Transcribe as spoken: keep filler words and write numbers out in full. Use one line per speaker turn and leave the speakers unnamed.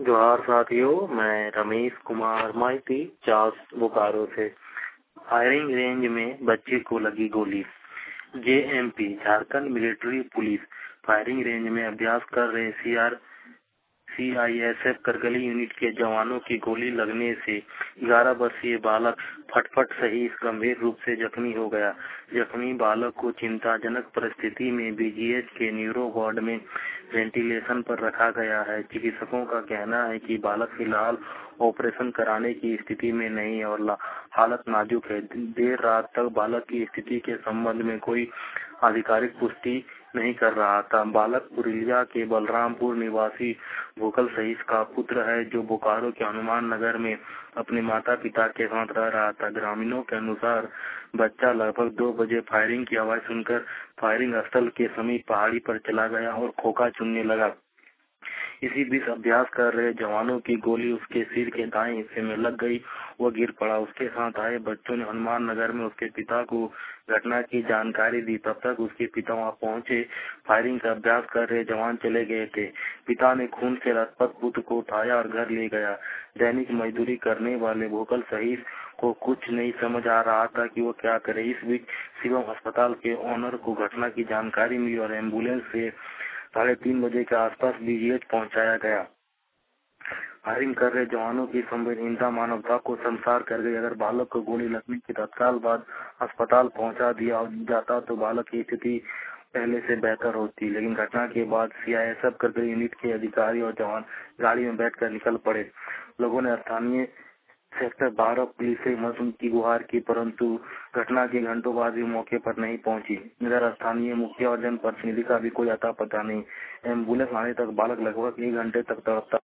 जोहार साथियों, मैं रमेश कुमार माइती चास बोकारो से। फायरिंग रेंज में बच्चे को लगी गोली। JMP Jharkhand military police firing range में अभ्यास कर रहे सीआर सीआईएसएफ करगिल यूनिट के जवानों की गोली लगने से ग्यारह वर्षीय बालक फटफट सही गंभीर रूप से जख्मी हो गया। जख्मी बालक को चिंताजनक परिस्थिति में बीजीएच के न्यूरो वार्ड में वेंटिलेशन पर रखा गया है। चिकित्सकों का कहना है कि बालक फिलहाल ऑपरेशन कराने की स्थिति में नहीं है और हालत नाजुक है। देर रात तक बालक की स्थिति के संबंध में कोई आधिकारिक पुष्टि नहीं कर रहा था। बालक पुरुलिया के बलरामपुर निवासी भूकल सहीस का पुत्र है, जो बोकारो के हनुमान नगर में अपने माता पिता के साथ रह रहा था। ग्रामीणों के अनुसार बच्चा लगभग दो बजे फायरिंग की आवाज सुनकर फायरिंग स्थल के समीप पहाड़ी पर चला गया और खोखा चुनने लगा। इसी बीच अभ्यास कर रहे जवानों की गोली उसके सिर के दाएं हिस्से में लग गई, वह गिर पड़ा। उसके साथ आए बच्चों ने हनुमान नगर में उसके पिता को घटना की जानकारी दी। तब तक उसके पिता वहां पहुंचे। फायरिंग का अभ्यास कर रहे जवान चले गए थे। पिता ने खून से लथपथ पुत्र को उठाया और घर ले गया। दैनिक मजदूरी करने वाले भूकल सहीस को कुछ नहीं समझ आ रहा था कि वो क्या करे। इस बीच शिवम अस्पताल के ऑनर को घटना की जानकारी मिली और एम्बुलेंस से साढ़े तीन बजे के आसपास बीजीएच पहुंचाया गया। फायरिंग कर रहे जवानों की संवेदनशीलता मानवता को संसार कर गई। अगर बालक को गोली लगने के तत्काल बाद अस्पताल पहुंचा दिया जाता तो बालक की स्थिति पहले से बेहतर होती, लेकिन घटना के बाद सीआईएसएफ करगिल यूनिट के अधिकारी और जवान गाड़ी में बैठकर निकल पड़े। लोगों ने स्थानीय सेक्टर बारह पुलिस से मदद की गुहार की, परंतु घटना के घंटों बाद भी मौके पर नहीं पहुंची। इधर स्थानीय मुखिया और जनप्रतिनिधि का भी कोई अता पता नहीं। एम्बुलेंस आने तक बालक लगभग एक घंटे तक तड़पता